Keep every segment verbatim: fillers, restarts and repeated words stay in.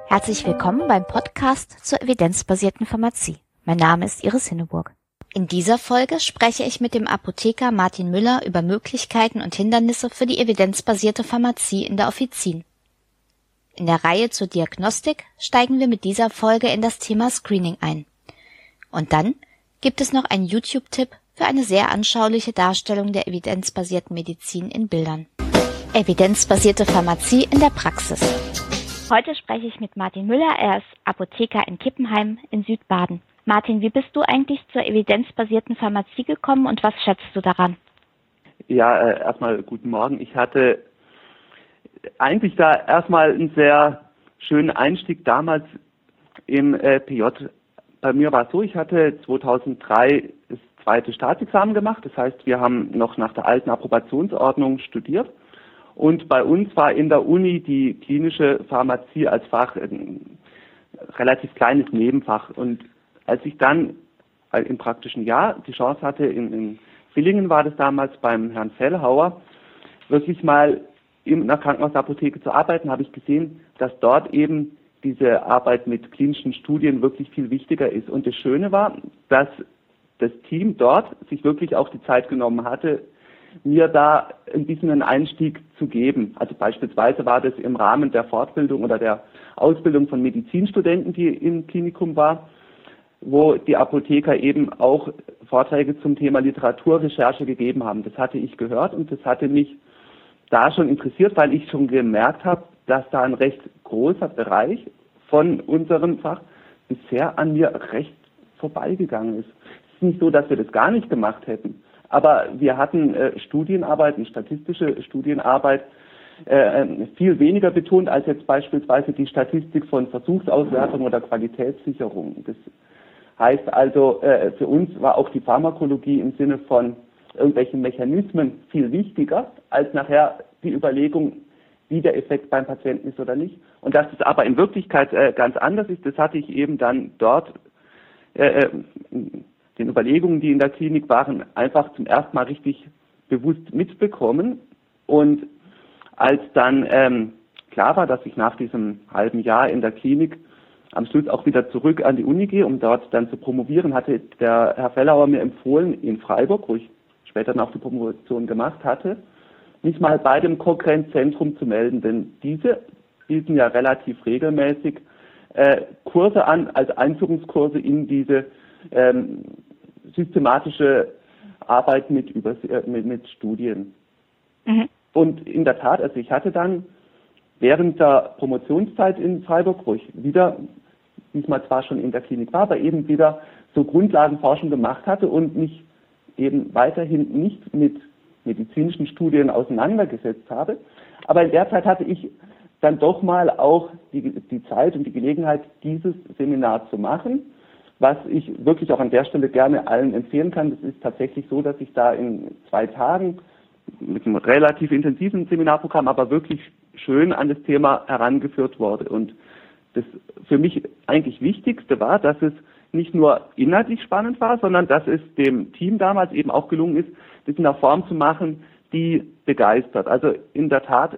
Herzlich willkommen beim Podcast zur evidenzbasierten Pharmazie. Mein Name ist Iris Hinneburg. In dieser Folge spreche ich mit dem Apotheker Martin Müller über Möglichkeiten und Hindernisse für die evidenzbasierte Pharmazie in der Offizin. In der Reihe zur Diagnostik steigen wir mit dieser Folge in das Thema Screening ein. Und dann gibt es noch einen YouTube-Tipp für eine sehr anschauliche Darstellung der evidenzbasierten Medizin in Bildern. Evidenzbasierte Pharmazie in der Praxis. Heute spreche ich mit Martin Müller, er ist Apotheker in Kippenheim in Südbaden. Martin, wie bist du eigentlich zur evidenzbasierten Pharmazie gekommen und was schätzt du daran? Ja, äh, erstmal guten Morgen. Ich hatte eigentlich da erstmal einen sehr schönen Einstieg damals im äh, P J. Bei mir war es so, ich hatte zweitausenddrei das zweite Staatsexamen gemacht. Das heißt, wir haben noch nach der alten Approbationsordnung studiert. Und bei uns war in der Uni die klinische Pharmazie als Fach ein relativ kleines Nebenfach. Und als ich dann im praktischen Jahr die Chance hatte, in, in Villingen war das damals beim Herrn Fellhauer, wirklich mal in einer Krankenhausapotheke zu arbeiten, habe ich gesehen, dass dort eben diese Arbeit mit klinischen Studien wirklich viel wichtiger ist. Und das Schöne war, dass das Team dort sich wirklich auch die Zeit genommen hatte, mir da ein bisschen einen Einstieg zu geben. Also beispielsweise war das im Rahmen der Fortbildung oder der Ausbildung von Medizinstudenten, die im Klinikum war, wo die Apotheker eben auch Vorträge zum Thema Literaturrecherche gegeben haben. Das hatte ich gehört und das hatte mich da schon interessiert, weil ich schon gemerkt habe, dass da ein recht großer Bereich von unserem Fach bisher an mir recht vorbeigegangen ist. Es ist nicht so, dass wir das gar nicht gemacht hätten. Aber wir hatten äh, Studienarbeit, eine statistische Studienarbeit, äh, viel weniger betont als jetzt beispielsweise die Statistik von Versuchsauswertung oder Qualitätssicherung. Das heißt also, äh, für uns war auch die Pharmakologie im Sinne von irgendwelchen Mechanismen viel wichtiger als nachher die Überlegung, wie der Effekt beim Patienten ist oder nicht. Und dass es aber in Wirklichkeit äh, ganz anders ist, das hatte ich eben dann dort äh, den Überlegungen, die in der Klinik waren, einfach zum ersten Mal richtig bewusst mitbekommen. Und als dann ähm, klar war, dass ich nach diesem halben Jahr in der Klinik am Schluss auch wieder zurück an die Uni gehe, um dort dann zu promovieren, hatte der Herr Fellhauer mir empfohlen, in Freiburg, wo ich später dann auch die Promotion gemacht hatte, mich mal bei dem Cochrane-Zentrum zu melden, denn diese bieten ja relativ regelmäßig äh, Kurse an, als Einführungskurse in diese ähm, systematische Arbeit mit, über, mit, mit Studien. Mhm. Und in der Tat, also ich hatte dann während der Promotionszeit in Freiburg, wo ich wieder, diesmal zwar schon in der Klinik war, aber eben wieder so Grundlagenforschung gemacht hatte und mich eben weiterhin nicht mit medizinischen Studien auseinandergesetzt habe. Aber in der Zeit hatte ich dann doch mal auch die, die Zeit und die Gelegenheit, dieses Seminar zu machen, was ich wirklich auch an der Stelle gerne allen empfehlen kann. Das ist tatsächlich so, dass ich da in zwei Tagen mit einem relativ intensiven Seminarprogramm, aber wirklich schön an das Thema herangeführt wurde. Und das für mich eigentlich Wichtigste war, dass es nicht nur inhaltlich spannend war, sondern dass es dem Team damals eben auch gelungen ist, das in einer Form zu machen, die begeistert. Also in der Tat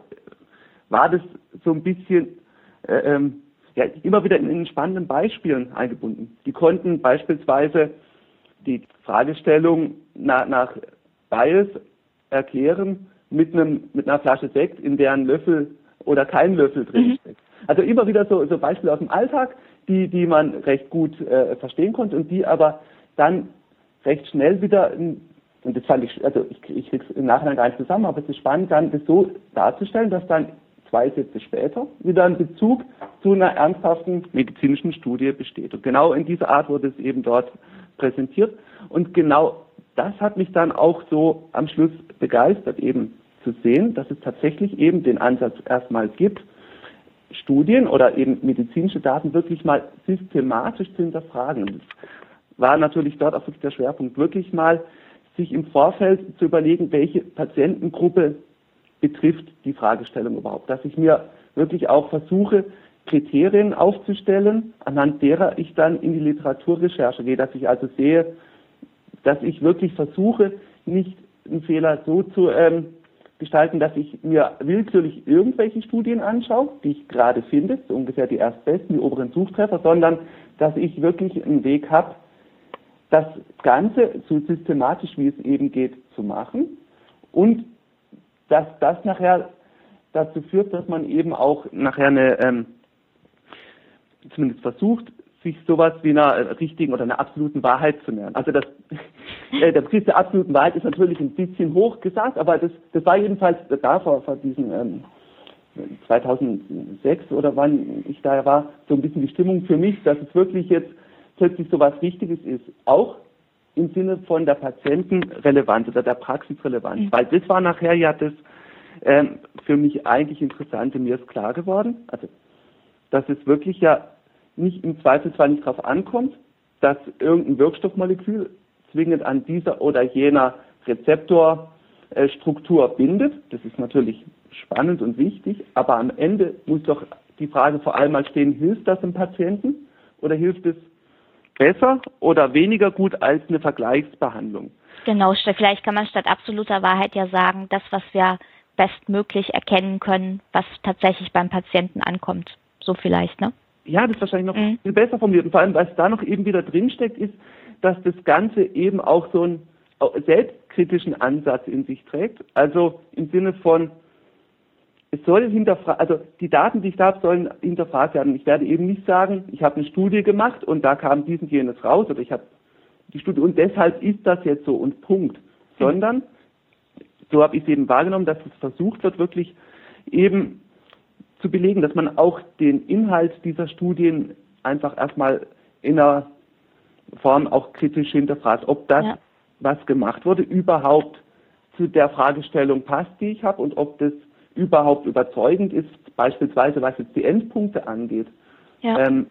war das so ein bisschen äh, ähm, ja, immer wieder in, in spannenden Beispielen eingebunden. Die konnten beispielsweise die Fragestellung nach, nach Bias erklären mit einem mit einer Flasche Sekt, in der ein Löffel oder kein Löffel drin steckt. Mhm. Also immer wieder so, so Beispiele aus dem Alltag, die die man recht gut äh, verstehen konnte und die aber dann recht schnell wieder, und das fand ich, also ich, ich krieg's im Nachhinein gar nicht zusammen, aber es ist spannend, dann das so darzustellen, dass dann zwei Sätze später wieder ein Bezug zu einer ernsthaften medizinischen Studie besteht. Und genau in dieser Art wurde es eben dort präsentiert. Und genau das hat mich dann auch so am Schluss begeistert, eben zu sehen, dass es tatsächlich eben den Ansatz erstmal gibt, Studien oder eben medizinische Daten wirklich mal systematisch zu hinterfragen. Und das war natürlich dort auch wirklich der Schwerpunkt, wirklich mal sich im Vorfeld zu überlegen, welche Patientengruppe betrifft die Fragestellung überhaupt. Dass ich mir wirklich auch versuche, Kriterien aufzustellen, anhand derer ich dann in die Literaturrecherche gehe, dass ich also sehe, dass ich wirklich versuche, nicht einen Fehler so zu ähm, gestalten, dass ich mir willkürlich irgendwelche Studien anschaue, die ich gerade finde, so ungefähr die erstbesten, die oberen Suchtreffer, sondern dass ich wirklich einen Weg habe, das Ganze so systematisch, wie es eben geht, zu machen und dass das nachher dazu führt, dass man eben auch nachher eine, ähm, zumindest versucht, sich sowas wie einer richtigen oder einer absoluten Wahrheit zu nähern. Also das, äh, der Begriff der absoluten Wahrheit ist natürlich ein bisschen hoch gesagt, aber das, das war jedenfalls da vor, vor diesen ähm, zweitausendsechs oder wann ich da war, so ein bisschen die Stimmung für mich, dass es wirklich jetzt plötzlich so was Wichtiges ist, auch im Sinne von der Patientenrelevanz oder der Praxisrelevanz, mhm. weil das war nachher ja das ähm, für mich eigentlich Interessante, mir ist klar geworden, also dass es wirklich ja nicht im Zweifelsfall nicht darauf ankommt, dass irgendein Wirkstoffmolekül zwingend an dieser oder jener Rezeptorstruktur bindet. Das ist natürlich spannend und wichtig, aber am Ende muss doch die Frage vor allem mal stehen, hilft das dem Patienten oder hilft es besser oder weniger gut als eine Vergleichsbehandlung? Genau, vielleicht kann man statt absoluter Wahrheit ja sagen, das, was wir bestmöglich erkennen können, was tatsächlich beim Patienten ankommt. So vielleicht, ne? Ja, das ist wahrscheinlich noch mhm. viel besser formuliert. Und vor allem, was da noch eben wieder drinsteckt, ist, dass das Ganze eben auch so einen selbstkritischen Ansatz in sich trägt. Also im Sinne von, es soll hinterfragt, also die Daten, die ich da habe, sollen hinterfragt werden. Ich werde eben nicht sagen, ich habe eine Studie gemacht und da kam dies und jenes raus oder ich habe die Studie und deshalb ist das jetzt so und Punkt. Mhm. Sondern, so habe ich es eben wahrgenommen, dass es versucht wird, wirklich eben zu belegen, dass man auch den Inhalt dieser Studien einfach erstmal in einer Form auch kritisch hinterfragt, ob das, ja. was gemacht wurde, überhaupt zu der Fragestellung passt, die ich habe und ob das überhaupt überzeugend ist, beispielsweise was jetzt die Endpunkte angeht. Ja. Ähm,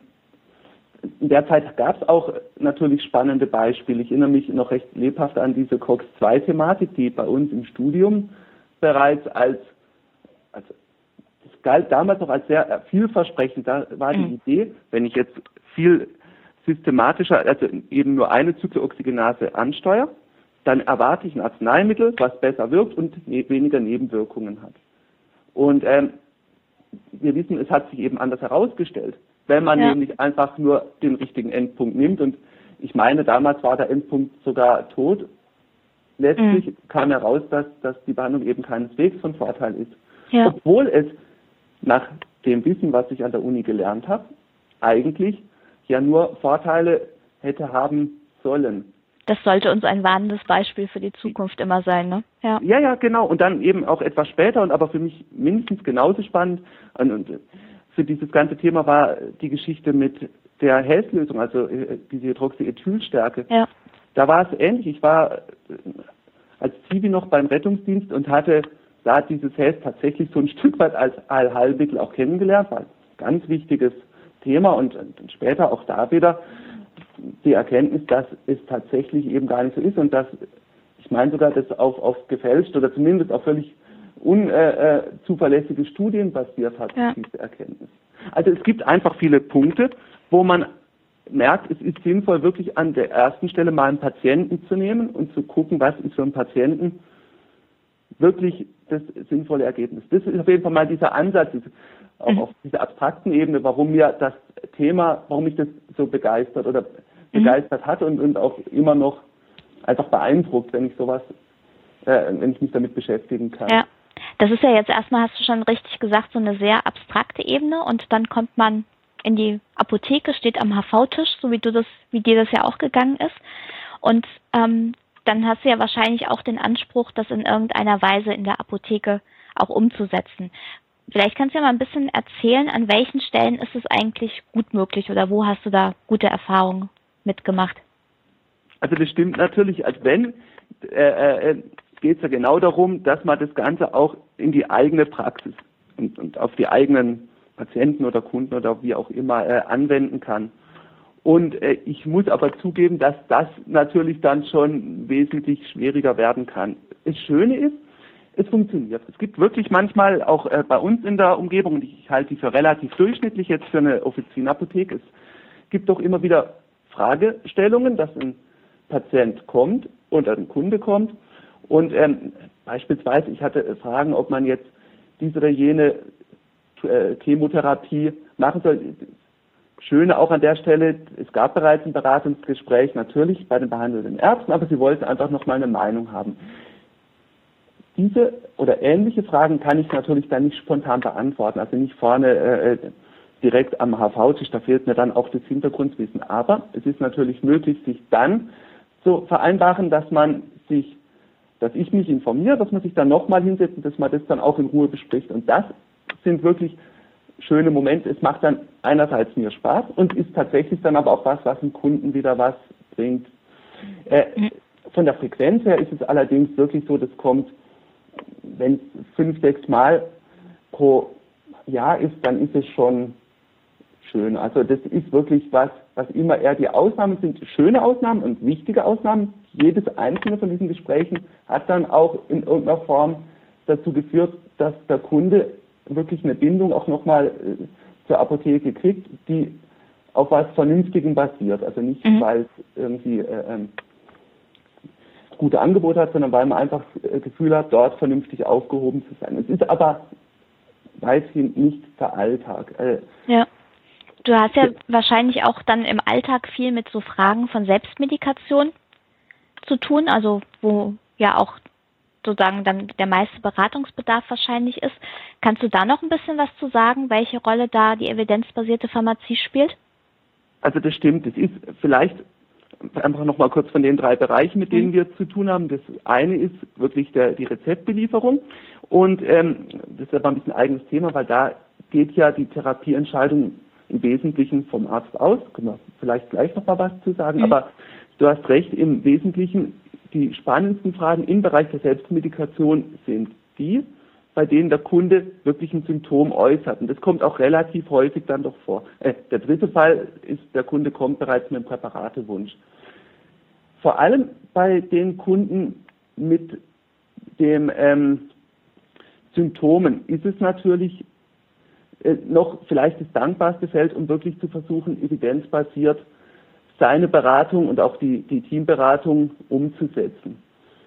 in der Zeit gab es auch natürlich spannende Beispiele. Ich erinnere mich noch recht lebhaft an diese C O X zwei Thematik, die bei uns im Studium bereits als, als das galt damals noch als sehr vielversprechend. Da war die mhm. Idee, wenn ich jetzt viel systematischer, also eben nur eine Zyklooxygenase ansteuere, dann erwarte ich ein Arzneimittel, was besser wirkt und ne- weniger Nebenwirkungen hat. Und ähm, wir wissen, es hat sich eben anders herausgestellt, wenn man ja. nämlich einfach nur den richtigen Endpunkt nimmt. Und ich meine, damals war der Endpunkt sogar tot. Letztlich mhm. kam heraus, dass, dass die Behandlung eben keineswegs von Vorteil ist. Ja. Obwohl es nach dem Wissen, was ich an der Uni gelernt habe, eigentlich ja nur Vorteile hätte haben sollen. Das sollte uns ein warnendes Beispiel für die Zukunft immer sein, ne? Ja, ja, ja, genau. Und dann eben auch etwas später und aber für mich mindestens genauso spannend. Und, und für dieses ganze Thema war die Geschichte mit der Health-Lösung, also diese Hydroxyethylstärke. Ja. Da war es ähnlich. Ich war als Zivi noch beim Rettungsdienst und hatte da dieses Health tatsächlich so ein Stück weit als Allheilmittel auch kennengelernt. War ein ganz wichtiges Thema und, und später auch da wieder die Erkenntnis, dass es tatsächlich eben gar nicht so ist und dass, ich meine sogar, das auf, auf gefälscht oder zumindest auf völlig unzuverlässige Studien basiert hat, ja. diese Erkenntnis. Also es gibt einfach viele Punkte, wo man merkt, es ist sinnvoll, wirklich an der ersten Stelle mal einen Patienten zu nehmen und zu gucken, was ist für einen Patienten wirklich das sinnvolle Ergebnis. Das ist auf jeden Fall mal dieser Ansatz, auch auf dieser abstrakten Ebene, warum mir das Thema, warum mich das so begeistert oder begeistert hat und, und auch immer noch einfach beeindruckt, wenn ich sowas, äh, wenn ich mich damit beschäftigen kann. Ja, das ist ja jetzt erstmal, hast du schon richtig gesagt, so eine sehr abstrakte Ebene und dann kommt man in die Apotheke, steht am H V-Tisch, so wie du das, wie dir das ja auch gegangen ist und ähm, dann hast du ja wahrscheinlich auch den Anspruch, das in irgendeiner Weise in der Apotheke auch umzusetzen. Vielleicht kannst du ja mal ein bisschen erzählen, an welchen Stellen ist es eigentlich gut möglich oder wo hast du da gute Erfahrungen mitgemacht? Also das stimmt natürlich. Also wenn, äh, äh, geht es ja genau darum, dass man das Ganze auch in die eigene Praxis und, und auf die eigenen Patienten oder Kunden oder wie auch immer äh, anwenden kann. Und äh, ich muss aber zugeben, dass das natürlich dann schon wesentlich schwieriger werden kann. Das Schöne ist, es funktioniert. Es gibt wirklich manchmal auch äh, bei uns in der Umgebung, und ich halte die für relativ durchschnittlich jetzt für eine Offizienapotheke, es gibt doch immer wieder Fragestellungen, dass ein Patient kommt und ein Kunde kommt und ähm, beispielsweise, ich hatte Fragen, ob man jetzt diese oder jene äh, Chemotherapie machen soll. Schöne auch an der Stelle, es gab bereits ein Beratungsgespräch, natürlich bei den behandelnden Ärzten, aber sie wollten einfach nochmal eine Meinung haben. Diese oder ähnliche Fragen kann ich natürlich dann nicht spontan beantworten, also nicht vorne äh, direkt am H V-Tisch, da fehlt mir dann auch das Hintergrundwissen. Aber es ist natürlich möglich, sich dann zu vereinbaren, dass man sich, dass ich mich informiere, dass man sich dann nochmal hinsetzt und dass man das dann auch in Ruhe bespricht. Und das sind wirklich schöne Momente. Es macht dann einerseits mir Spaß und ist tatsächlich dann aber auch was, was dem Kunden wieder was bringt. Äh, von der Frequenz her ist es allerdings wirklich so, das kommt, wenn es fünf, sechs Mal pro Jahr ist, dann ist es schon schön. Also das ist wirklich was, was immer eher die Ausnahmen sind, schöne Ausnahmen und wichtige Ausnahmen. Jedes einzelne von diesen Gesprächen hat dann auch in irgendeiner Form dazu geführt, dass der Kunde wirklich eine Bindung auch nochmal äh, zur Apotheke kriegt, die auf was Vernünftigem basiert. Also nicht, mhm. weil es irgendwie äh, ähm, gute Angebote hat, sondern weil man einfach äh, Gefühl hat, dort vernünftig aufgehoben zu sein. Es ist aber weithin nicht der Alltag. Äh, ja. Du hast ja wahrscheinlich auch dann im Alltag viel mit so Fragen von Selbstmedikation zu tun, also wo ja auch sozusagen dann der meiste Beratungsbedarf wahrscheinlich ist. Kannst du da noch ein bisschen was zu sagen, welche Rolle da die evidenzbasierte Pharmazie spielt? Also das stimmt. Das ist vielleicht einfach nochmal kurz von den drei Bereichen, mit denen mhm. wir zu tun haben. Das eine ist wirklich der, die Rezeptbelieferung und ähm, das ist aber ein bisschen ein eigenes Thema, weil da geht ja die Therapieentscheidung im Wesentlichen vom Arzt aus. Können wir vielleicht gleich noch mal was zu sagen, mhm. aber du hast recht, im Wesentlichen die spannendsten Fragen im Bereich der Selbstmedikation sind die, bei denen der Kunde wirklich ein Symptom äußert. Und das kommt auch relativ häufig dann doch vor. Äh, der dritte Fall ist, der Kunde kommt bereits mit einem Präparatewunsch. Vor allem bei den Kunden mit dem ähm, Symptomen ist es natürlich äh, noch vielleicht das dankbarste Feld, um wirklich zu versuchen, evidenzbasiert seine Beratung und auch die, die Teamberatung umzusetzen.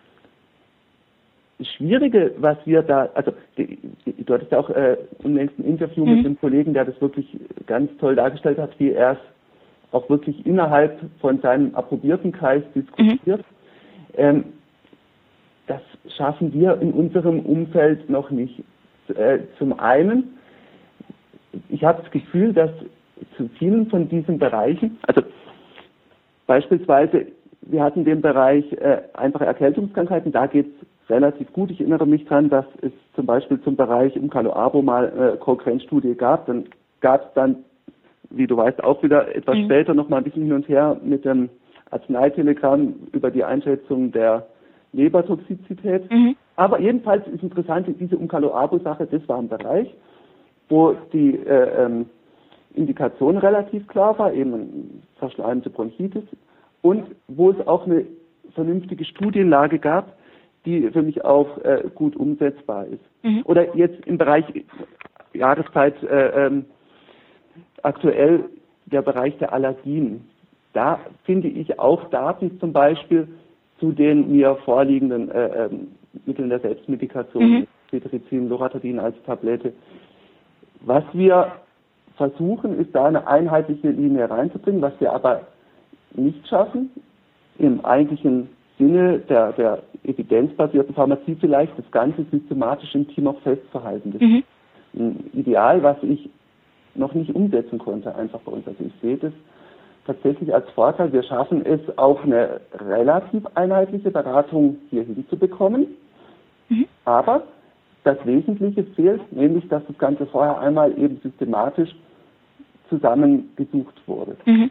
Das Schwierige, was wir da, also die, die, du hattest ja auch äh, unlängst ein Interview mhm. mit einem Kollegen, der das wirklich ganz toll dargestellt hat, wie er es auch wirklich innerhalb von seinem approbierten Kreis diskutiert. Mhm. Ähm, das schaffen wir in unserem Umfeld noch nicht. Äh, zum einen, ich habe das Gefühl, dass zu vielen von diesen Bereichen, also beispielsweise, wir hatten den Bereich äh, einfache Erkältungskrankheiten, da geht es relativ gut. Ich erinnere mich daran, dass es zum Beispiel zum Bereich im Calo-Arbo mal eine Cochrane-Studie gab. Dann gab es dann, wie du weißt, auch wieder etwas mhm. später noch mal ein bisschen hin und her mit dem Arzneitelegramm über die Einschätzung der Lebertoxizität. Mhm. Aber jedenfalls ist interessant, diese Um-Calo-Arbo-Sache, das war ein Bereich, wo die äh, ähm, Indikation relativ klar war, eben verschleimte Bronchitis, und wo es auch eine vernünftige Studienlage gab, die für mich auch äh, gut umsetzbar ist. Mhm. Oder jetzt im Bereich Jahreszeit äh, ähm, aktuell der Bereich der Allergien. Da finde ich auch Daten zum Beispiel zu den mir vorliegenden äh, ähm, Mitteln der Selbstmedikation, mhm. Cetirizin, Loratadin als Tablette. Was wir versuchen, ist da eine einheitliche Linie reinzubringen, was wir aber nicht schaffen, im eigentlichen Sinne der, der evidenzbasierten Pharmazie vielleicht das Ganze systematisch im Team auch festzuhalten. Das mhm. ist ein Ideal, was ich noch nicht umsetzen konnte, einfach bei uns. Also ich sehe das tatsächlich als Vorteil. Wir schaffen es, auch eine relativ einheitliche Beratung hier hinzubekommen, mhm. aber das Wesentliche fehlt, nämlich, dass das Ganze vorher einmal eben systematisch zusammengesucht wurde. Mhm.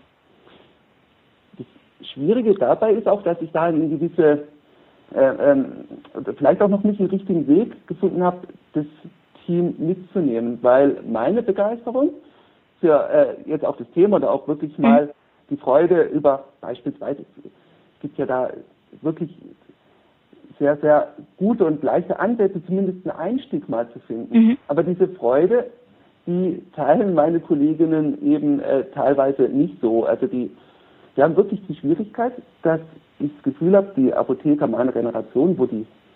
Das Schwierige dabei ist auch, dass ich da eine gewisse, äh, ähm, vielleicht auch noch nicht den richtigen Weg gefunden habe, das Team mitzunehmen, weil meine Begeisterung für äh, jetzt auch das Thema oder auch wirklich mal mhm. die Freude über beispielsweise, es gibt ja da wirklich sehr, sehr gute und leichte Ansätze, zumindest einen Einstieg mal zu finden. Mhm. Aber diese Freude, die teilen meine Kolleginnen eben äh, teilweise nicht so. Also die, die haben wirklich die Schwierigkeit, dass ich das Gefühl habe, die Apotheker meiner Generation, wo die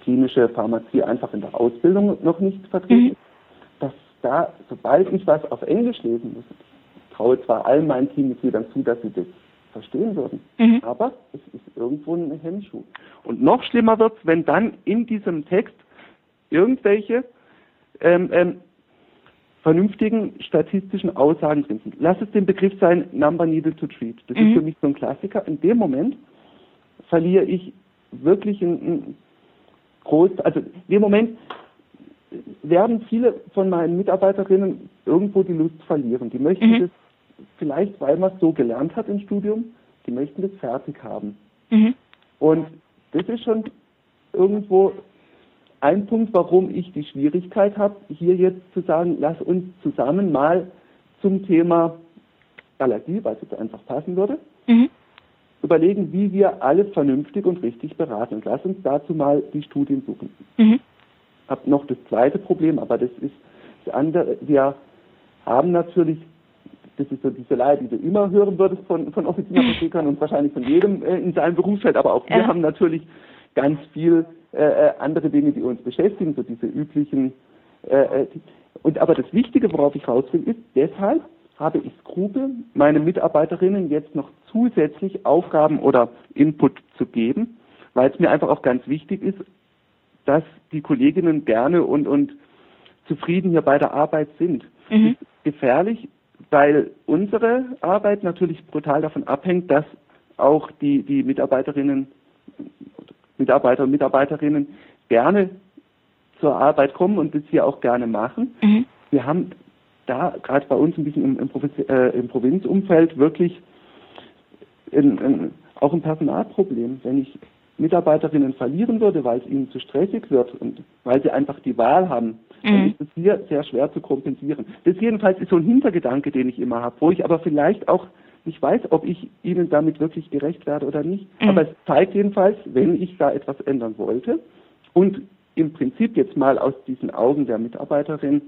klinische Pharmazie einfach in der Ausbildung noch nicht vertreten Mhm. ist, dass da, sobald ich was auf Englisch lesen muss, ich traue zwar allen meinen Teammitgliedern zu, dass sie das verstehen würden, Mhm. aber es ist irgendwo ein Hemmschuh. Und noch schlimmer wird es, wenn dann in diesem Text irgendwelche ähm, ähm, vernünftigen statistischen Aussagen drin sind. Lass es den Begriff sein, Number Needed to Treat. Das Mhm. ist für mich so ein Klassiker. In dem Moment verliere ich wirklich ein, ein groß, also in dem Moment werden viele von meinen Mitarbeiterinnen irgendwo die Lust verlieren. Die möchten Mhm. das vielleicht, weil man es so gelernt hat im Studium, die möchten das fertig haben. Mhm. Und das ist schon irgendwo ein Punkt, warum ich die Schwierigkeit habe, hier jetzt zu sagen, lass uns zusammen mal zum Thema Allergie, weil es jetzt einfach passen würde, Mhm. überlegen, wie wir alles vernünftig und richtig beraten. Und lass uns dazu mal die Studien suchen. Mhm. Ich habe noch das zweite Problem, aber das ist das andere. Wir haben natürlich, das ist so diese Leier, die du immer hören würdest von, von Offizienapothekern und wahrscheinlich von jedem äh, in seinem Berufsfeld, aber auch wir Ja. haben natürlich ganz viel äh, andere Dinge, die uns beschäftigen, so diese üblichen. Äh, die, und aber das Wichtige, worauf ich raus will, ist, deshalb habe ich Skrupel, meine Mitarbeiterinnen jetzt noch zusätzlich Aufgaben oder Input zu geben, weil es mir einfach auch ganz wichtig ist, dass die Kolleginnen gerne und, und zufrieden hier bei der Arbeit sind. Mhm. Das ist gefährlich, weil unsere Arbeit natürlich brutal davon abhängt, dass auch die, die Mitarbeiterinnen, Mitarbeiter und Mitarbeiterinnen gerne zur Arbeit kommen und das hier auch gerne machen. Mhm. Wir haben da gerade bei uns ein bisschen im, im, Provinz, äh, im Provinzumfeld wirklich in, in, auch ein Personalproblem. Wenn ich Mitarbeiterinnen verlieren würde, weil es ihnen zu stressig wird und weil sie einfach die Wahl haben, Mhm. dann ist es hier sehr schwer zu kompensieren. Das jedenfalls ist so ein Hintergedanke, den ich immer habe, wo ich aber vielleicht auch nicht weiß, ob ich ihnen damit wirklich gerecht werde oder nicht. Mhm. Aber es zeigt jedenfalls, wenn ich da etwas ändern wollte und im Prinzip jetzt mal aus diesen Augen der Mitarbeiterin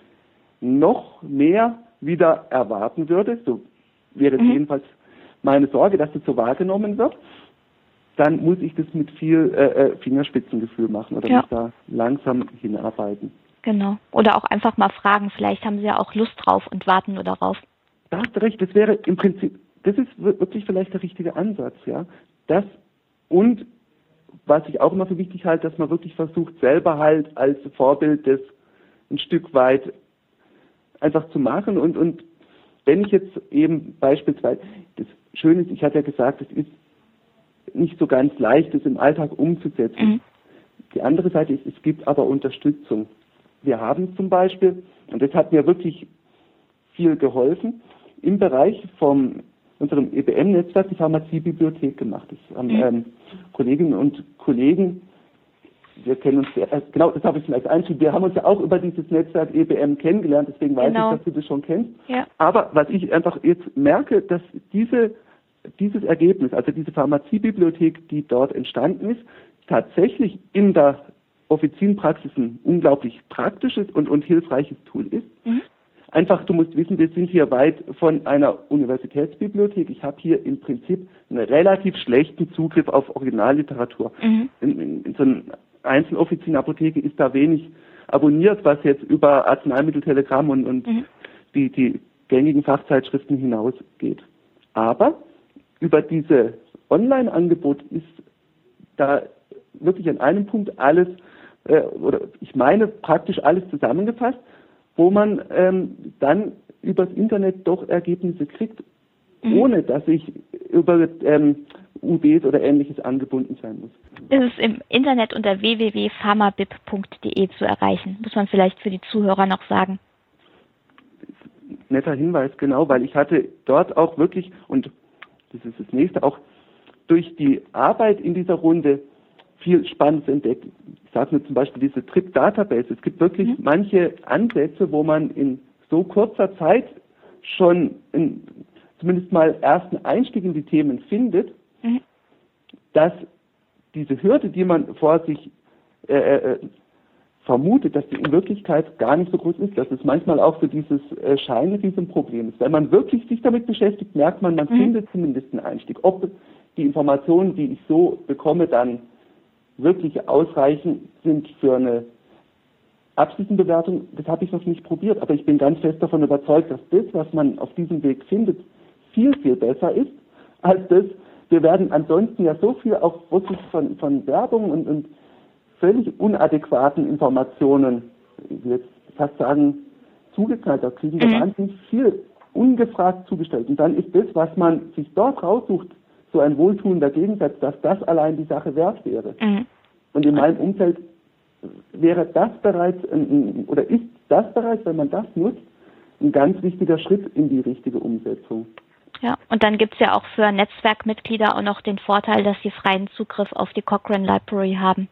noch mehr wieder erwarten würde, so wäre es Mhm. jedenfalls meine Sorge, dass das so wahrgenommen wird, dann muss ich das mit viel äh, Fingerspitzengefühl machen oder Ja. muss da langsam hinarbeiten. Genau. Oder auch einfach mal fragen, vielleicht haben sie ja auch Lust drauf und warten nur darauf. Da hast du recht, das wäre im Prinzip, das ist wirklich vielleicht der richtige Ansatz, ja. Das und was ich auch immer für wichtig halte, dass man wirklich versucht, selber halt als Vorbild das ein Stück weit einfach zu machen und, und wenn ich jetzt eben beispielsweise, das Schöne ist, ich hatte ja gesagt, es ist nicht so ganz leicht, das im Alltag umzusetzen. Mhm. Die andere Seite ist, es gibt aber Unterstützung. Wir haben zum Beispiel, und das hat mir wirklich viel geholfen, im Bereich von unserem E B M-Netzwerk die Pharmaziebibliothek gemacht. Das haben Mhm. ähm, Kolleginnen und Kollegen, wir kennen uns, äh, genau, das habe ich vielleicht einschrieben, wir haben uns ja auch über dieses Netzwerk E B M kennengelernt, deswegen weiß Genau. ich, dass du das schon kennst. Ja. Aber was ich einfach jetzt merke, dass diese, dieses Ergebnis, also diese Pharmaziebibliothek, die dort entstanden ist, tatsächlich in der Offizierenpraxis ein unglaublich praktisches und, und hilfreiches Tool ist. Mhm. Einfach, du musst wissen, wir sind hier weit von einer Universitätsbibliothek. Ich habe hier im Prinzip einen relativ schlechten Zugriff auf Originalliteratur. Mhm. In, in, in so einer Einzeloffizienapotheke ist da wenig abonniert, was jetzt über Arzneimitteltelegramm und, und Mhm. die, die gängigen Fachzeitschriften hinausgeht. Aber über diese Online-Angebot ist da wirklich an einem Punkt alles, äh, oder ich meine praktisch alles zusammengefasst, wo man ähm, dann übers Internet doch Ergebnisse kriegt, Mhm. ohne dass ich über ähm, U Bs oder Ähnliches angebunden sein muss. Es ist im Internet unter w w w punkt pharmabib punkt d e zu erreichen. Muss man vielleicht für die Zuhörer noch sagen. Netter Hinweis, genau, weil ich hatte dort auch wirklich, und das ist das nächste, auch durch die Arbeit in dieser Runde viel Spannendes entdeckt. Ich sage nur zum Beispiel diese Trip Database. Es gibt wirklich Mhm. manche Ansätze, wo man in so kurzer Zeit schon in, zumindest mal ersten Einstieg in die Themen findet, Mhm. dass diese Hürde, die man vor sich äh, äh, vermutet, dass die in Wirklichkeit gar nicht so groß ist, dass es manchmal auch so dieses äh, Scheinriesenproblem ist. Wenn man wirklich sich damit beschäftigt, merkt man, man Mhm. findet zumindest einen Einstieg. Ob die Informationen, die ich so bekomme, dann wirklich ausreichend sind für eine Absichtenbewertung, das habe ich noch nicht probiert, aber ich bin ganz fest davon überzeugt, dass das, was man auf diesem Weg findet, viel, viel besser ist, als das. Wir werden ansonsten ja so viel auch wirklich von, von Werbung und, und völlig unadäquaten Informationen, ich will jetzt fast sagen, zugeknallt. Da kriegen wir mhm. wahnsinnig viel ungefragt zugestellt. Und dann ist das, was man sich dort raussucht, so ein wohltuender Gegensatz, dass das allein die Sache wert wäre. Mhm. Und in meinem Umfeld wäre das bereits, ein, oder ist das bereits, wenn man das nutzt, ein ganz wichtiger Schritt in die richtige Umsetzung. Ja, und dann gibt es ja auch für Netzwerkmitglieder auch noch den Vorteil, dass sie freien Zugriff auf die Cochrane Library haben.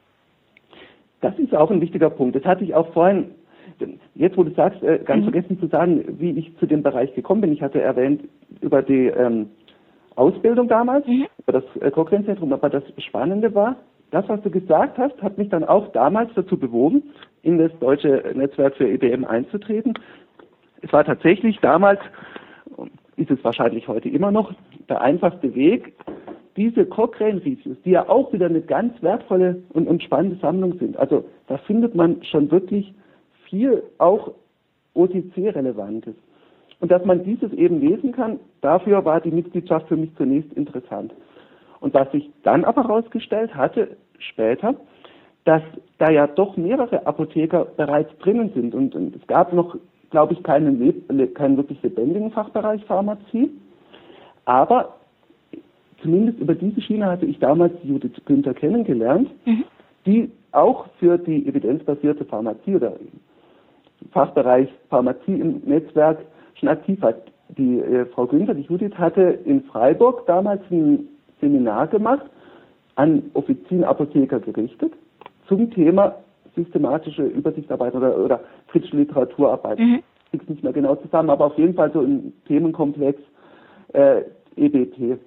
Das ist auch ein wichtiger Punkt. Das hatte ich auch vorhin, jetzt wo du sagst, ganz mhm. vergessen zu sagen, wie ich zu dem Bereich gekommen bin. Ich hatte erwähnt über die ähm, Ausbildung damals, mhm. über das äh, Cochrane-Zentrum, aber das Spannende war, das, was du gesagt hast, hat mich dann auch damals dazu bewogen, in das deutsche Netzwerk für E B M einzutreten. Es war tatsächlich damals, ist es wahrscheinlich heute immer noch, der einfachste Weg, diese Cochrane-Reviews, die ja auch wieder eine ganz wertvolle und, und spannende Sammlung sind. Also da findet man schon wirklich viel auch O T C-Relevantes. Und dass man dieses eben lesen kann, dafür war die Mitgliedschaft für mich zunächst interessant. Und was sich dann aber herausgestellt hatte, später, dass da ja doch mehrere Apotheker bereits drinnen sind. Und, und es gab noch, glaube ich, keinen, keinen wirklich lebendigen Fachbereich Pharmazie. Aber zumindest über diese Schiene hatte ich damals Judith Günther kennengelernt, mhm. die auch für die evidenzbasierte Pharmazie oder Fachbereich Pharmazie im Netzwerk schon aktiv hat. Die äh, Frau Günther, die Judith, hatte in Freiburg damals ein Seminar gemacht, an Offizienapotheker gerichtet, zum Thema systematische Übersichtsarbeit oder, oder kritische Literaturarbeit. Mhm. Ich kriege es nicht mehr genau zusammen, aber auf jeden Fall so im Themenkomplex äh, E B P.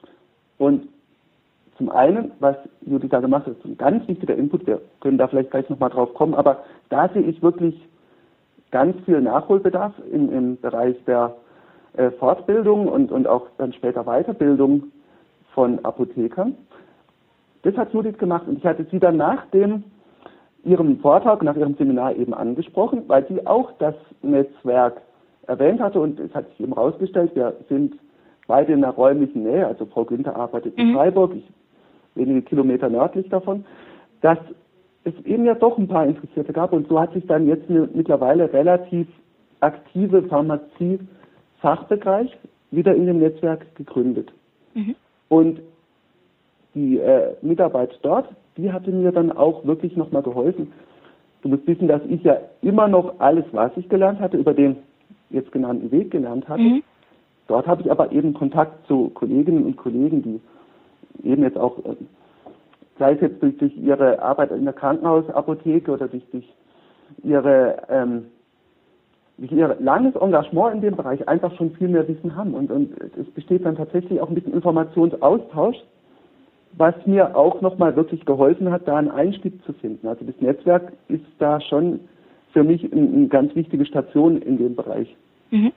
Und zum einen, was Judith da gemacht hat, ist ein ganz wichtiger Input, wir können da vielleicht gleich nochmal drauf kommen, aber da sehe ich wirklich ganz viel Nachholbedarf im, im Bereich der äh, Fortbildung und, und auch dann später Weiterbildung von Apothekern. Das hat Judith gemacht und ich hatte sie dann nach dem, ihrem Vortrag, nach ihrem Seminar eben angesprochen, weil sie auch das Netzwerk erwähnt hatte und es hat sich eben herausgestellt, wir sind beide in der räumlichen Nähe, also Frau Günther arbeitet in mhm. Freiburg, ich wenige Kilometer nördlich davon, dass es eben ja doch ein paar Interessierte gab und so hat sich dann jetzt eine mittlerweile relativ aktive Pharmazie-Fachbereich wieder in dem Netzwerk gegründet. Mhm. Und die äh, Mitarbeit dort, die hatte mir dann auch wirklich nochmal geholfen. Du musst wissen, dass ich ja immer noch alles, was ich gelernt hatte, über den jetzt genannten Weg gelernt hatte. Mhm. Dort habe ich aber eben Kontakt zu Kolleginnen und Kollegen, die eben jetzt auch, äh, sei es jetzt durch, durch ihre Arbeit in der Krankenhausapotheke oder durch, durch ihre ähm, durch ihr langes Engagement in dem Bereich einfach schon viel mehr Wissen haben. Und, und es besteht dann tatsächlich auch ein bisschen Informationsaustausch, was mir auch nochmal wirklich geholfen hat, da einen Einstieg zu finden. Also das Netzwerk ist da schon für mich eine, eine ganz wichtige Station in dem Bereich. Mhm.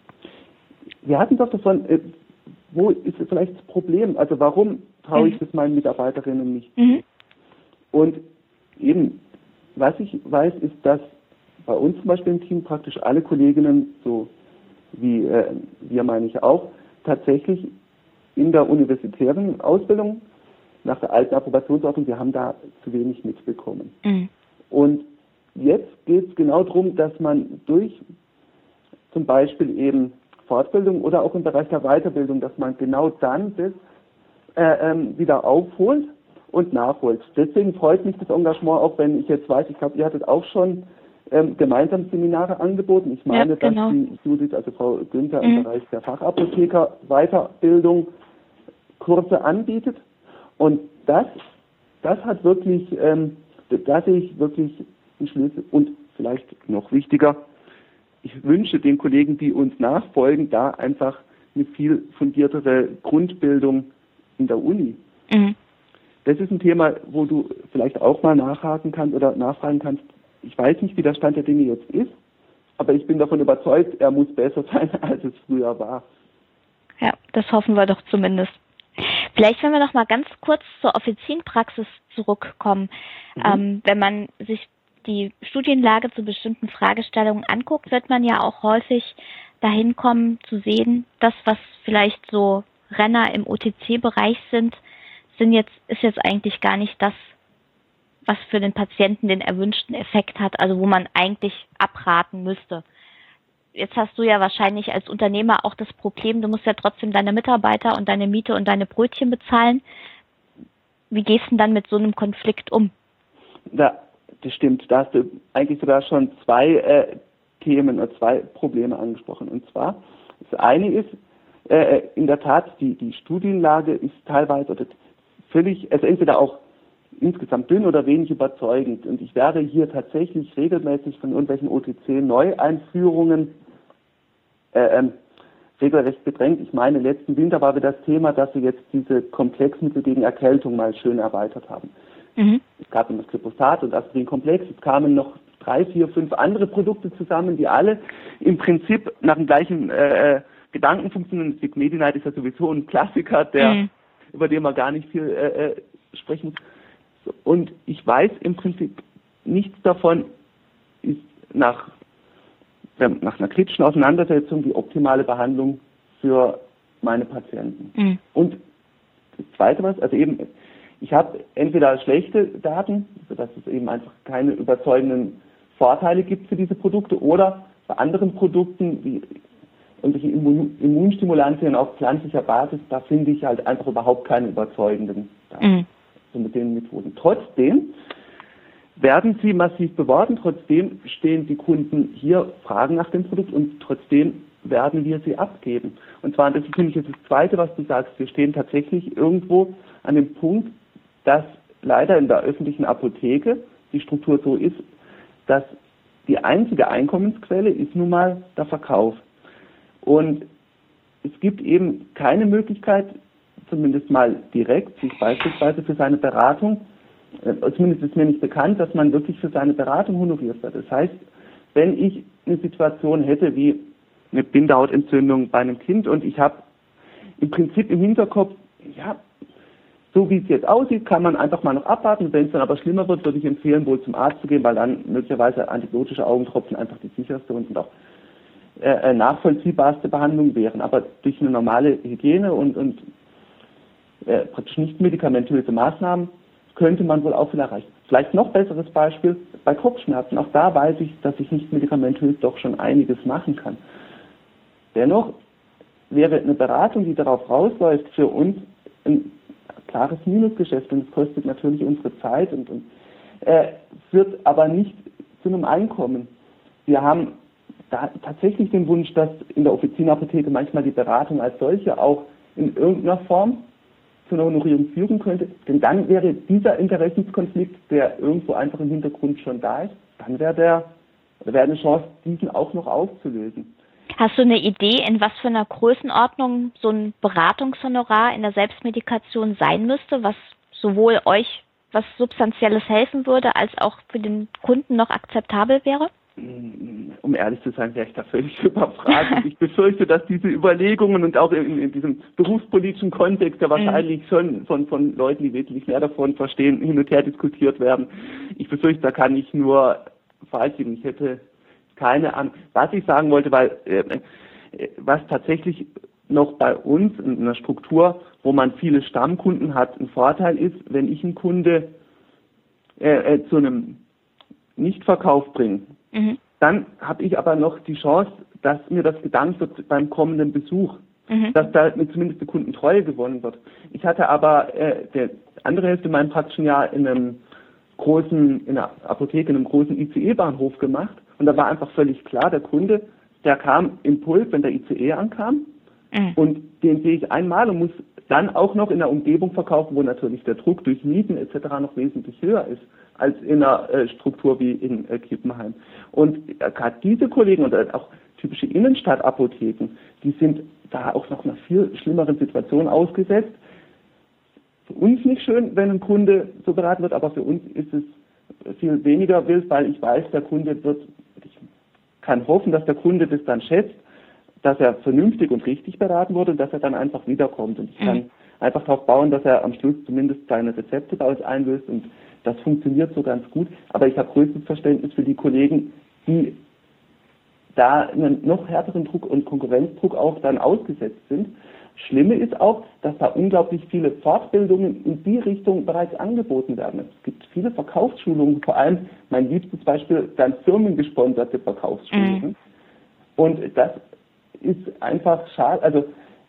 Wir hatten doch davon, äh, wo ist vielleicht das Problem? Also warum traue ich das meinen Mitarbeiterinnen nicht? Mhm. Und eben, was ich weiß, ist, dass bei uns zum Beispiel im Team praktisch alle Kolleginnen, so wie äh, wir meine ich auch, tatsächlich in der universitären Ausbildung nach der alten Approbationsordnung, wir haben da zu wenig mitbekommen. Mhm. Und jetzt geht es genau darum, dass man durch zum Beispiel eben Fortbildung oder auch im Bereich der Weiterbildung, dass man genau dann das äh, ähm, wieder aufholt und nachholt. Deswegen freut mich das Engagement, auch wenn ich jetzt weiß, ich glaube, ihr hattet auch schon ähm, gemeinsam Seminare angeboten. Ich meine, ja, genau. dass die Judith, also Frau Günther, mhm. im Bereich der Fachapotheker Weiterbildung Kurse anbietet. Und das, das hat wirklich, ähm, da sehe ich wirklich einen Schlüssel. Und vielleicht noch wichtiger, ich wünsche den Kollegen, die uns nachfolgen, da einfach eine viel fundiertere Grundbildung in der Uni. Mhm. Das ist ein Thema, wo du vielleicht auch mal nachhaken kannst oder nachfragen kannst. Ich weiß nicht, wie der Stand der Dinge jetzt ist, aber ich bin davon überzeugt, er muss besser sein, als es früher war. Ja, das hoffen wir doch zumindest. Vielleicht, wenn wir noch mal ganz kurz zur Offizien-Praxis zurückkommen. Mhm. Ähm, wenn man sich die Studienlage zu bestimmten Fragestellungen anguckt, wird man ja auch häufig dahin kommen zu sehen, das, was vielleicht so Renner im O T C-Bereich sind, sind jetzt, ist jetzt eigentlich gar nicht das, was für den Patienten den erwünschten Effekt hat, also wo man eigentlich abraten müsste. Jetzt hast du ja wahrscheinlich als Unternehmer auch das Problem, du musst ja trotzdem deine Mitarbeiter und deine Miete und deine Brötchen bezahlen. Wie gehst du denn dann mit so einem Konflikt um? Da, das stimmt. Da hast du eigentlich sogar schon zwei äh, Themen oder zwei Probleme angesprochen. Und zwar, das eine ist, äh, in der Tat, die, die Studienlage ist teilweise oder völlig, also entweder auch insgesamt dünn oder wenig überzeugend. Und ich werde hier tatsächlich regelmäßig von irgendwelchen O T C-Neueinführungen äh, ähm, regelrecht bedrängt. Ich meine, letzten Winter war wieder das Thema, dass wir jetzt diese Komplexmittel gegen Erkältung mal schön erweitert haben. Mhm. Es gab immer das Glyphosat und Aspirin-Komplex. Es kamen noch drei, vier, fünf andere Produkte zusammen, die alle im Prinzip nach dem gleichen äh, Gedanken funktionieren. Sigmedinide ist ja sowieso ein Klassiker, der, mhm. über den man gar nicht viel äh, sprechen muss. Und ich weiß im Prinzip nichts davon ist nach, nach einer kritischen Auseinandersetzung die optimale Behandlung für meine Patienten. Mhm. Und das Zweite was, also eben, ich habe entweder schlechte Daten, sodass es eben einfach keine überzeugenden Vorteile gibt für diese Produkte, oder bei anderen Produkten, wie irgendwelche Immun Immunstimulantien auf pflanzlicher Basis, da finde ich halt einfach überhaupt keine überzeugenden Daten. Mhm. So mit den Methoden. Trotzdem werden sie massiv beworben, trotzdem stehen die Kunden hier, fragen nach dem Produkt und trotzdem werden wir sie abgeben. Und zwar, das finde ich jetzt das Zweite, was du sagst, wir stehen tatsächlich irgendwo an dem Punkt, dass leider in der öffentlichen Apotheke die Struktur so ist, dass die einzige Einkommensquelle ist nun mal der Verkauf. Und es gibt eben keine Möglichkeit, zumindest mal direkt, sich beispielsweise für seine Beratung, äh, zumindest ist mir nicht bekannt, dass man wirklich für seine Beratung honoriert wird. Das heißt, wenn ich eine Situation hätte wie eine Bindehautentzündung bei einem Kind und ich habe im Prinzip im Hinterkopf, ja, so wie es jetzt aussieht, kann man einfach mal noch abwarten. Wenn es dann aber schlimmer wird, würde ich empfehlen, wohl zum Arzt zu gehen, weil dann möglicherweise antibiotische Augentropfen einfach die sicherste und auch äh, nachvollziehbarste Behandlung wären. Aber durch eine normale Hygiene und, und äh, praktisch nicht medikamentöse Maßnahmen könnte man wohl auch viel erreichen. Vielleicht noch besseres Beispiel bei Kopfschmerzen. Auch da weiß ich, dass ich nicht medikamentös doch schon einiges machen kann. Dennoch wäre eine Beratung, die darauf rausläuft, für uns ein klares Minusgeschäft, und es kostet natürlich unsere Zeit und, und äh, führt aber nicht zu einem Einkommen. Wir haben da tatsächlich den Wunsch, dass in der Offizienapotheke manchmal die Beratung als solche auch in irgendeiner Form zu einer Honorierung führen könnte, denn dann wäre dieser Interessenskonflikt, der irgendwo einfach im Hintergrund schon da ist, dann wäre der, wäre eine Chance, diesen auch noch auszulösen. Hast du eine Idee, in was für einer Größenordnung so ein Beratungshonorar in der Selbstmedikation sein müsste, was sowohl euch was Substanzielles helfen würde, als auch für den Kunden noch akzeptabel wäre? Um ehrlich zu sein, wäre ich da völlig überfragt. Und ich befürchte, dass diese Überlegungen und auch in, in diesem berufspolitischen Kontext, der wahrscheinlich schon von, von Leuten, die wesentlich mehr davon verstehen, hin und her diskutiert werden. Ich befürchte, da kann ich nur falsigen. Ich hätte keine Ahnung. Was ich sagen wollte, weil äh, was tatsächlich noch bei uns in einer Struktur, wo man viele Stammkunden hat, ein Vorteil ist, wenn ich einen Kunde äh, äh, zu einem Nichtverkauf bringe, mhm. dann habe ich aber noch die Chance, dass mir das gedankt wird beim kommenden Besuch, mhm. dass da mit zumindest die Kundentreue gewonnen wird. Ich hatte aber äh, der andere Hälfte meinem praktischen Jahr in einem großen, in einer Apotheke, in einem großen I C E-Bahnhof gemacht, und da war einfach völlig klar, der Kunde, der kam im Puls, wenn der I C E ankam, mhm. und den sehe ich einmal und muss dann auch noch in einer Umgebung verkaufen, wo natürlich der Druck durch Mieten et cetera noch wesentlich höher ist als in einer äh, Struktur wie in äh, Kippenheim. Und äh, gerade diese Kollegen und äh, auch typische Innenstadtapotheken, die sind da auch noch einer viel schlimmeren Situation ausgesetzt. Für uns nicht schön, wenn ein Kunde so beraten wird, aber für uns ist es viel weniger wild, weil ich weiß, der Kunde wird, ich kann hoffen, dass der Kunde das dann schätzt, dass er vernünftig und richtig beraten wurde und dass er dann einfach wiederkommt. Und ich kann einfach darauf bauen, dass er am Schluss zumindest seine Rezepte bei uns einlöst und das funktioniert so ganz gut. Aber ich habe größtes Verständnis für die Kollegen, die da einen noch härteren Druck und Konkurrenzdruck auch dann ausgesetzt sind. Schlimme ist auch, dass da unglaublich viele Fortbildungen in die Richtung bereits angeboten werden. Es gibt viele Verkaufsschulungen, vor allem mein liebstes Beispiel, dann firmengesponserte Verkaufsschulungen. Mhm. Und das ist einfach schade, also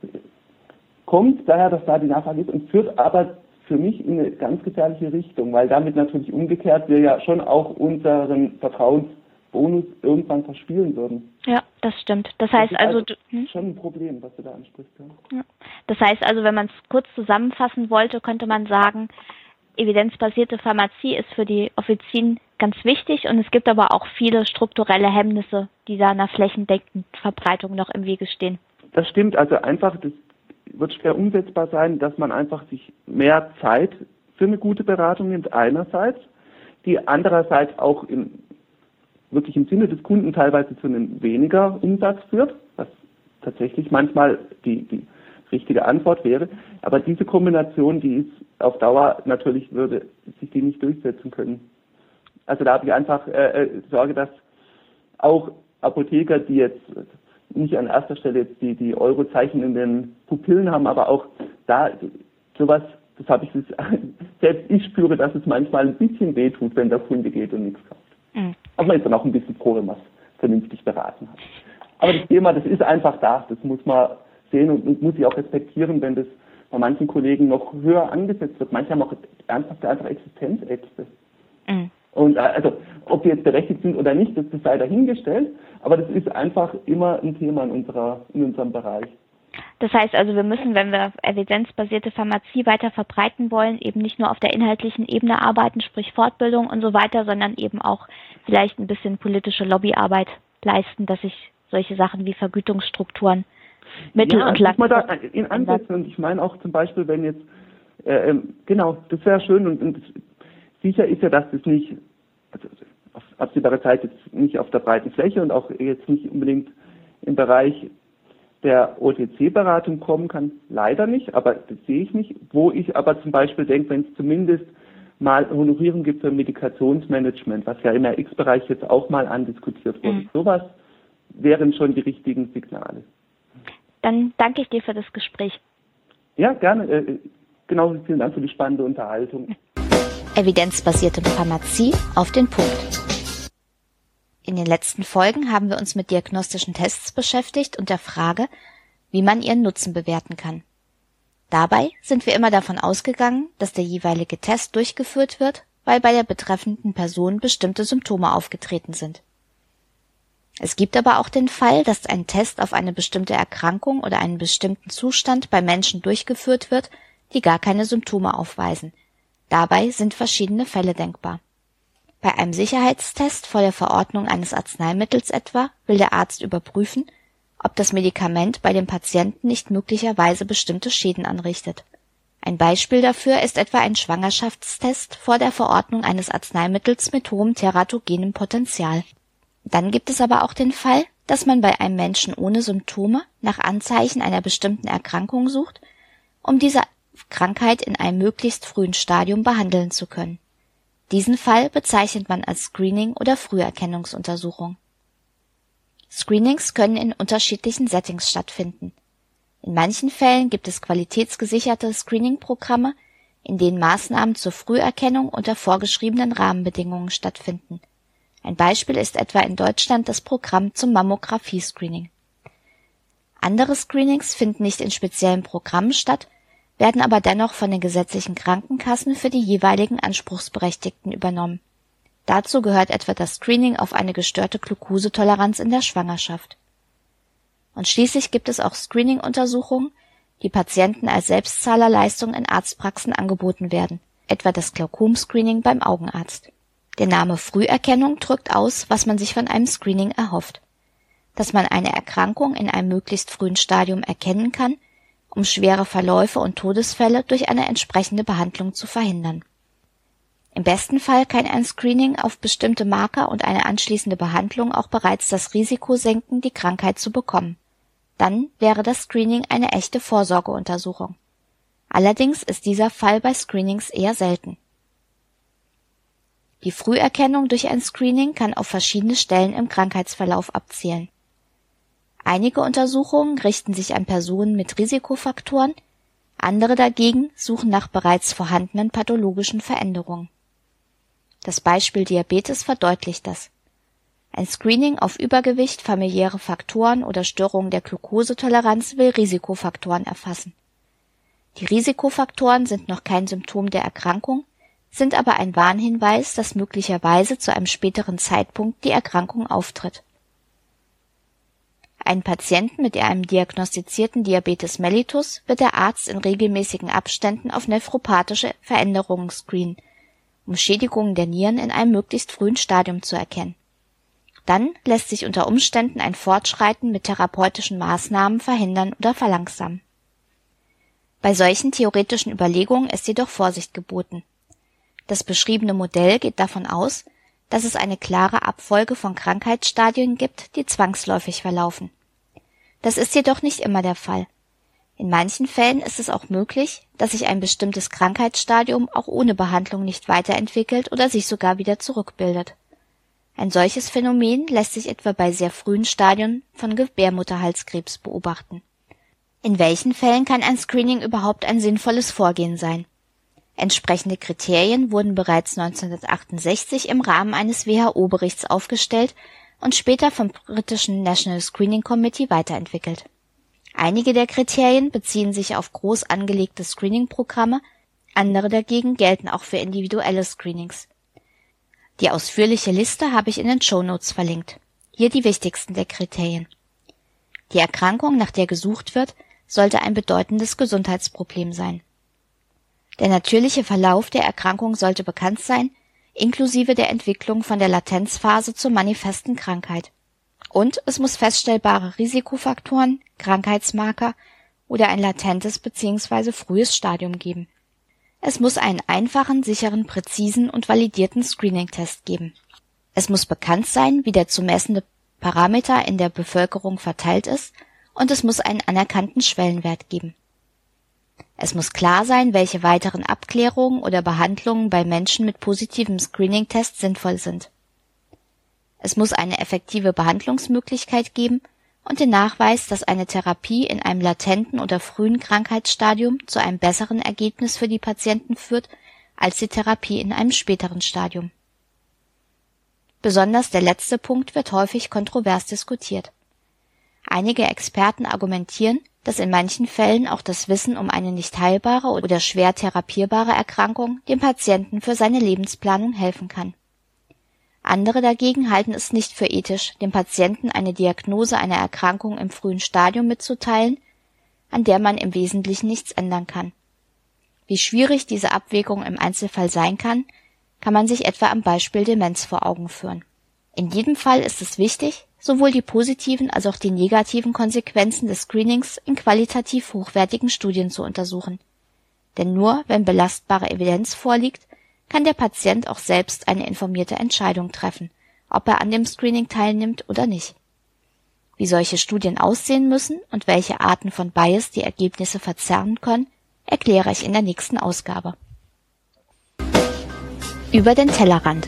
kommt daher, dass da die Nachfrage ist und führt aber für mich in eine ganz gefährliche Richtung, weil damit natürlich umgekehrt wir ja schon auch unseren Vertrauensbonus irgendwann verspielen würden. Ja, das stimmt. Das heißt das also, also du, hm? schon ein Problem, was du da ansprichst. Ja. Ja. Das heißt also, wenn man es kurz zusammenfassen wollte, könnte man sagen, evidenzbasierte Pharmazie ist für die Offizien ganz wichtig und es gibt aber auch viele strukturelle Hemmnisse, die da einer flächendeckenden Verbreitung noch im Wege stehen. Das stimmt, also einfach, das wird schwer umsetzbar sein, dass man einfach sich mehr Zeit für eine gute Beratung nimmt einerseits, die andererseits auch im, wirklich im Sinne des Kunden teilweise zu einem weniger Umsatz führt, was tatsächlich manchmal die, die richtige Antwort wäre. Aber diese Kombination, die ist auf Dauer natürlich, würde sich die nicht durchsetzen können. Also da habe ich einfach äh, Sorge, dass auch Apotheker, die jetzt nicht an erster Stelle jetzt die, die Eurozeichen in den Pupillen haben, aber auch da sowas, das habe ich, selbst ich spüre, dass es manchmal ein bisschen wehtut, wenn der Kunde geht und nichts kauft. Mhm. Aber man ist dann auch ein bisschen froh, wenn man es vernünftig beraten hat. Aber das Thema, das ist einfach da, das muss man sehen und, und muss ich auch respektieren, wenn das bei manchen Kollegen noch höher angesetzt wird. Manche haben auch ernsthaft einfach Existenzängste. Mhm. Und also, ob die jetzt berechtigt sind oder nicht, das sei dahingestellt, aber das ist einfach immer ein Thema in unserer, in unserem Bereich. Das heißt also, wir müssen, wenn wir evidenzbasierte Pharmazie weiter verbreiten wollen, eben nicht nur auf der inhaltlichen Ebene arbeiten, sprich Fortbildung und so weiter, sondern eben auch vielleicht ein bisschen politische Lobbyarbeit leisten, dass sich solche Sachen wie Vergütungsstrukturen mittel- ja, und lang. Ja, da in Ansätzen. Und ich meine auch zum Beispiel, wenn jetzt, äh, genau, das wäre schön und, und sicher ist ja, dass das nicht, also auf absehbare Zeit jetzt nicht auf der breiten Fläche und auch jetzt nicht unbedingt im Bereich der O T C-Beratung kommen kann. Leider nicht, aber das sehe ich nicht. Wo ich aber zum Beispiel denke, wenn es zumindest mal Honorierung gibt für Medikationsmanagement, was ja im R X-Bereich jetzt auch mal andiskutiert wurde, mhm. sowas wären schon die richtigen Signale. Dann danke ich dir für das Gespräch. Ja, gerne. Äh, genau, vielen Dank für die spannende Unterhaltung. Evidenzbasierte Pharmazie auf den Punkt. In den letzten Folgen haben wir uns mit diagnostischen Tests beschäftigt und der Frage, wie man ihren Nutzen bewerten kann. Dabei sind wir immer davon ausgegangen, dass der jeweilige Test durchgeführt wird, weil bei der betreffenden Person bestimmte Symptome aufgetreten sind. Es gibt aber auch den Fall, dass ein Test auf eine bestimmte Erkrankung oder einen bestimmten Zustand bei Menschen durchgeführt wird, die gar keine Symptome aufweisen. Dabei sind verschiedene Fälle denkbar. Bei einem Sicherheitstest vor der Verordnung eines Arzneimittels etwa will der Arzt überprüfen, ob das Medikament bei dem Patienten nicht möglicherweise bestimmte Schäden anrichtet. Ein Beispiel dafür ist etwa ein Schwangerschaftstest vor der Verordnung eines Arzneimittels mit hohem teratogenem Potenzial. Dann gibt es aber auch den Fall, dass man bei einem Menschen ohne Symptome nach Anzeichen einer bestimmten Erkrankung sucht, um diese Krankheit in einem möglichst frühen Stadium behandeln zu können. Diesen Fall bezeichnet man als Screening oder Früherkennungsuntersuchung. Screenings können in unterschiedlichen Settings stattfinden. In manchen Fällen gibt es qualitätsgesicherte Screening-Programme, in denen Maßnahmen zur Früherkennung unter vorgeschriebenen Rahmenbedingungen stattfinden. Ein Beispiel ist etwa in Deutschland das Programm zum Mammographie-Screening. Andere Screenings finden nicht in speziellen Programmen statt, werden aber dennoch von den gesetzlichen Krankenkassen für die jeweiligen Anspruchsberechtigten übernommen. Dazu gehört etwa das Screening auf eine gestörte Glukosetoleranz in der Schwangerschaft. Und schließlich gibt es auch Screening-Untersuchungen, die Patienten als Selbstzahlerleistung in Arztpraxen angeboten werden, etwa das Glaukom-Screening beim Augenarzt. Der Name Früherkennung drückt aus, was man sich von einem Screening erhofft. Dass man eine Erkrankung in einem möglichst frühen Stadium erkennen kann, um schwere Verläufe und Todesfälle durch eine entsprechende Behandlung zu verhindern. Im besten Fall kann ein Screening auf bestimmte Marker und eine anschließende Behandlung auch bereits das Risiko senken, die Krankheit zu bekommen. Dann wäre das Screening eine echte Vorsorgeuntersuchung. Allerdings ist dieser Fall bei Screenings eher selten. Die Früherkennung durch ein Screening kann auf verschiedene Stellen im Krankheitsverlauf abzielen. Einige Untersuchungen richten sich an Personen mit Risikofaktoren, andere dagegen suchen nach bereits vorhandenen pathologischen Veränderungen. Das Beispiel Diabetes verdeutlicht das. Ein Screening auf Übergewicht, familiäre Faktoren oder Störungen der Glukosetoleranz will Risikofaktoren erfassen. Die Risikofaktoren sind noch kein Symptom der Erkrankung, sind aber ein Warnhinweis, dass möglicherweise zu einem späteren Zeitpunkt die Erkrankung auftritt. Einen Patienten mit einem diagnostizierten Diabetes mellitus wird der Arzt in regelmäßigen Abständen auf nephropathische Veränderungen screenen, um Schädigungen der Nieren in einem möglichst frühen Stadium zu erkennen. Dann lässt sich unter Umständen ein Fortschreiten mit therapeutischen Maßnahmen verhindern oder verlangsamen. Bei solchen theoretischen Überlegungen ist jedoch Vorsicht geboten. Das beschriebene Modell geht davon aus, dass es eine klare Abfolge von Krankheitsstadien gibt, die zwangsläufig verlaufen. Das ist jedoch nicht immer der Fall. In manchen Fällen ist es auch möglich, dass sich ein bestimmtes Krankheitsstadium auch ohne Behandlung nicht weiterentwickelt oder sich sogar wieder zurückbildet. Ein solches Phänomen lässt sich etwa bei sehr frühen Stadien von Gebärmutterhalskrebs beobachten. In welchen Fällen kann ein Screening überhaupt ein sinnvolles Vorgehen sein? Entsprechende Kriterien wurden bereits neunzehnhundertachtundsechzig im Rahmen eines W H O-Berichts aufgestellt und später vom britischen National Screening Committee weiterentwickelt. Einige der Kriterien beziehen sich auf groß angelegte Screening-Programme, andere dagegen gelten auch für individuelle Screenings. Die ausführliche Liste habe ich in den Shownotes verlinkt. Hier die wichtigsten der Kriterien. Die Erkrankung, nach der gesucht wird, sollte ein bedeutendes Gesundheitsproblem sein. Der natürliche Verlauf der Erkrankung sollte bekannt sein, inklusive der Entwicklung von der Latenzphase zur manifesten Krankheit. Und es muss feststellbare Risikofaktoren, Krankheitsmarker oder ein latentes bzw. frühes Stadium geben. Es muss einen einfachen, sicheren, präzisen und validierten Screening-Test geben. Es muss bekannt sein, wie der zu messende Parameter in der Bevölkerung verteilt ist, und es muss einen anerkannten Schwellenwert geben. Es muss klar sein, welche weiteren Abklärungen oder Behandlungen bei Menschen mit positivem Screening-Test sinnvoll sind. Es muss eine effektive Behandlungsmöglichkeit geben und den Nachweis, dass eine Therapie in einem latenten oder frühen Krankheitsstadium zu einem besseren Ergebnis für die Patienten führt, als die Therapie in einem späteren Stadium. Besonders der letzte Punkt wird häufig kontrovers diskutiert. Einige Experten argumentieren, dass in manchen Fällen auch das Wissen um eine nicht heilbare oder schwer therapierbare Erkrankung dem Patienten für seine Lebensplanung helfen kann. Andere dagegen halten es nicht für ethisch, dem Patienten eine Diagnose einer Erkrankung im frühen Stadium mitzuteilen, an der man im Wesentlichen nichts ändern kann. Wie schwierig diese Abwägung im Einzelfall sein kann, kann man sich etwa am Beispiel Demenz vor Augen führen. In jedem Fall ist es wichtig, sowohl die positiven als auch die negativen Konsequenzen des Screenings in qualitativ hochwertigen Studien zu untersuchen. Denn nur wenn belastbare Evidenz vorliegt, kann der Patient auch selbst eine informierte Entscheidung treffen, ob er an dem Screening teilnimmt oder nicht. Wie solche Studien aussehen müssen und welche Arten von Bias die Ergebnisse verzerren können, erkläre ich in der nächsten Ausgabe. Über den Tellerrand.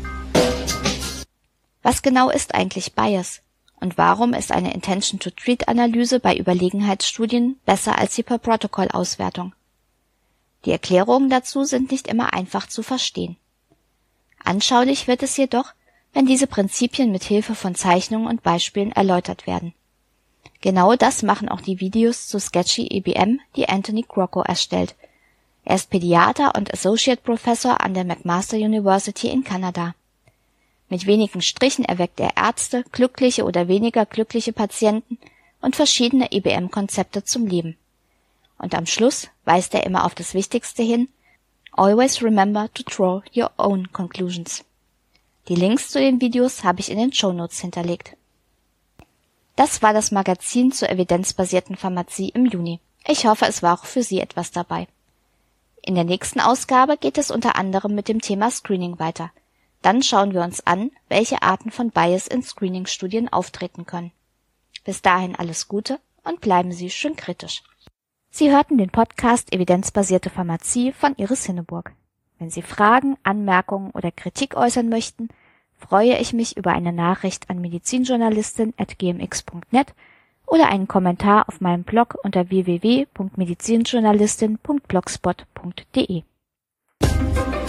Was genau ist eigentlich Bias? Und warum ist eine Intention-to-Treat-Analyse bei Überlegenheitsstudien besser als die Per-Protocol-Auswertung? Die Erklärungen dazu sind nicht immer einfach zu verstehen. Anschaulich wird es jedoch, wenn diese Prinzipien mit Hilfe von Zeichnungen und Beispielen erläutert werden. Genau das machen auch die Videos zu Sketchy E B M, die Anthony Crocco erstellt. Er ist Pädiater und Associate Professor an der McMaster University in Kanada. Mit wenigen Strichen erweckt er Ärzte, glückliche oder weniger glückliche Patienten und verschiedene E B M-Konzepte zum Leben. Und am Schluss weist er immer auf das Wichtigste hin: Always remember to draw your own conclusions. Die Links zu den Videos habe ich in den Shownotes hinterlegt. Das war das Magazin zur evidenzbasierten Pharmazie im Juni. Ich hoffe, es war auch für Sie etwas dabei. In der nächsten Ausgabe geht es unter anderem mit dem Thema Screening weiter. Dann schauen wir uns an, welche Arten von Bias in Screening-Studien auftreten können. Bis dahin alles Gute und bleiben Sie schön kritisch. Sie hörten den Podcast Evidenzbasierte Pharmazie von Iris Hinneburg. Wenn Sie Fragen, Anmerkungen oder Kritik äußern möchten, freue ich mich über eine Nachricht an medizinjournalistin at g m x punkt net oder einen Kommentar auf meinem Blog unter w w w punkt medizinjournalistin punkt blogspot punkt de.